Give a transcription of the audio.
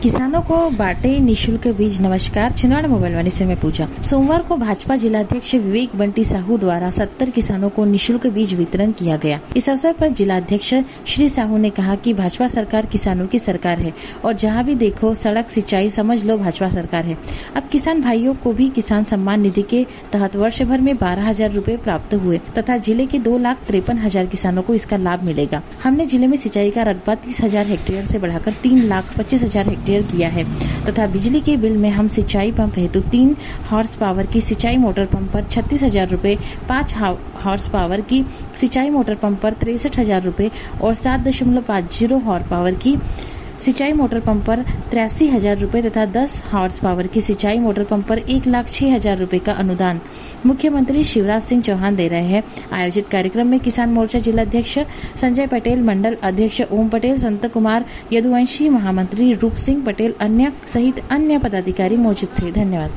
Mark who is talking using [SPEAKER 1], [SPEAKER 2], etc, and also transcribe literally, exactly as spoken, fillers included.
[SPEAKER 1] किसानों को बांटे निशुल्क बीज। नमस्कार, छिंदवाड़ा मोबाइल वाणी से मैं पूजा। सोमवार को भाजपा जिलाध्यक्ष विवेक बंटी साहू द्वारा सत्तर किसानों को निशुल्क बीज वितरण किया गया। इस अवसर पर जिलाध्यक्ष श्री साहू ने कहा कि भाजपा सरकार किसानों की सरकार है और जहां भी देखो सड़क, सिंचाई, समझ लो भाजपा सरकार है। अब किसान भाइयों को भी किसान सम्मान निधि के तहत वर्ष भर में बारह हजार रूपए प्राप्त हुए तथा जिले के दो लाख तिरपन हजार किसानों को इसका लाभ मिलेगा। हमने जिले में सिंचाई का रकबा तीस हजार हेक्टेयर से बढ़ाकर तीन लाख पच्चीस हजार हेक्टेयर किया है तथा बिजली के बिल में हम सिंचाई पंप हेतु तीन हॉर्स पावर की सिंचाई मोटर पंप पर छत्तीस हजार रूपए, पाँच हॉर्स पावर की सिंचाई मोटर पंप पर तिरसठ हजार रूपए और सात दशमलव पाँच जीरो हॉर्स पावर की सिंचाई मोटर पंप पर तिरासी हजार रूपए तथा दस हॉर्स पावर की सिंचाई मोटर पंप पर एक लाख छह हजार रूपए का अनुदान मुख्यमंत्री शिवराज सिंह चौहान दे रहे हैं। आयोजित कार्यक्रम में किसान मोर्चा जिलाध्यक्ष संजय पटेल, मंडल अध्यक्ष ओम पटेल, संत कुमार यदुवंशी, महामंत्री रूप सिंह पटेल अन्य सहित अन्य पदाधिकारी मौजूद थे। धन्यवाद।